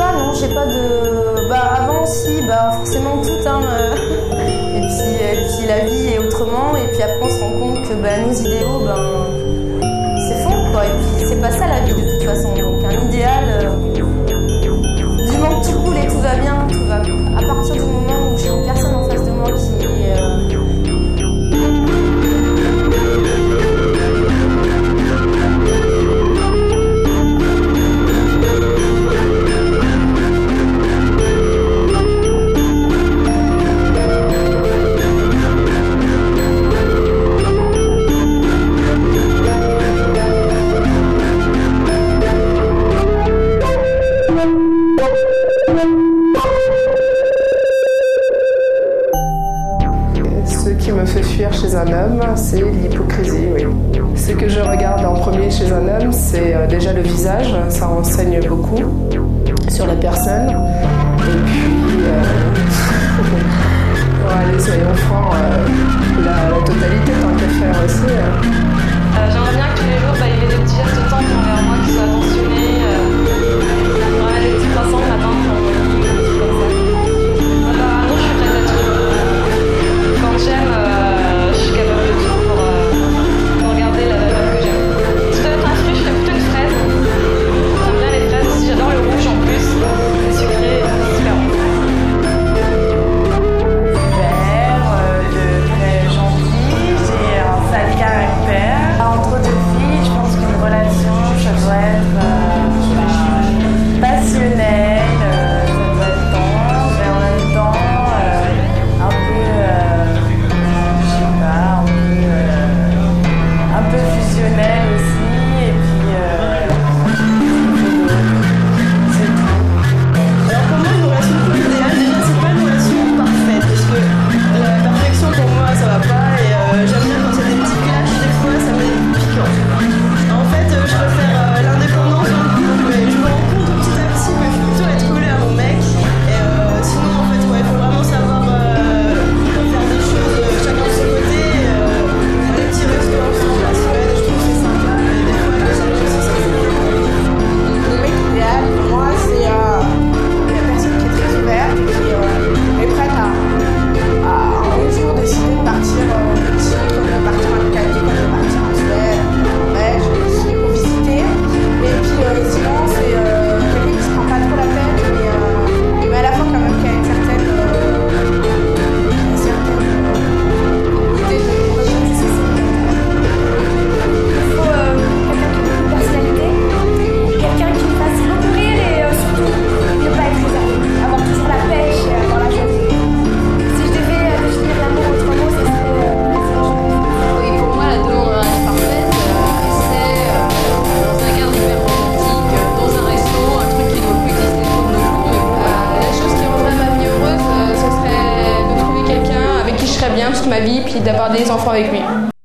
pas, non, j'ai pas de... Avant aussi, forcément tout, hein. Et puis la vie est autrement, et puis après on se rend compte que nos idéaux, c'est faux, quoi. Et puis c'est pas ça la vie de toute façon. Donc un idéal, du moment que tout coule et tout va bien, tout va. À partir du moment où j'ai une personne en face de moi qui Ce qui me fait fuir chez un homme, c'est l'hypocrisie, oui. Ce que je regarde en premier chez un homme, c'est déjà le visage, ça renseigne beaucoup sur la personne. Et puis, allez, soyons francs, la totalité tant qu'à faire aussi. J'aimerais bien que tous les jours, il y ait des petits gestes tendres envers moi qui soient attentionnés. Les petits croissants le matin, non, je suis prête à tout. Quand j'aime, je suis capable de tout pour garder la valeur que j'aime. Si je devais être un fruit, je serais plutôt une fraise. J'aime bien les fraises aussi, j'adore le rouge en plus. C'est sucré, c'est super bon. Très gentil, j'ai un sale caractère. Entre deux filles, je pense qu'une relation, ça doit être passionnelle, ça doit être tendre, et en même temps un peu, je sais pas, un peu fusionnel aussi, et puis c'est tout. Alors pour moi, une relation plus idéale, déjà c'est pas une relation parfaite, parce que la perfection pour moi ça va pas, et j'aime bien quand il y a des petits clashs, des fois ça me met piquant. En fait, je préfère l'indépendance dans le couple, mais je me rends compte petit à petit que je peux plutôt être collée à mon mec, et sinon en fait il faut vraiment savoir faire des choses chacun de son côté, des petits restos ensemble la semaine, je trouve que c'est sympa, et des fois les amis aussi ça fait Le mec idéal, pour moi, c'est la personne qui est très ouverte et qui est prête à un jour décider de partir petit, comme de partir en Italie, comme de partir en Suède, en Norvège, pour visiter. Et puis sinon, c'est quelqu'un qui se prend pas trop la peine, mais à la fois quand même qui a une certaine idée de recherche. Il faut quelqu'un qui a une personnalité, quelqu'un qui me fasse beaucoup rire et surtout ne pas être réservé, avoir toujours la pêche et avoir la joie de vivre. Si je devais définir l'amour autre mot, ce serait Oui, pour moi, la demande parfaite, c'est dans un cadre hyper romantique, dans un resto, un truc qui ne doit plus exister de nos jours. Mais la chose qui rendrait ma vie heureuse, ce serait de trouver quelqu'un avec qui je serais bien toute ma vie, puis d'avoir des enfants avec lui.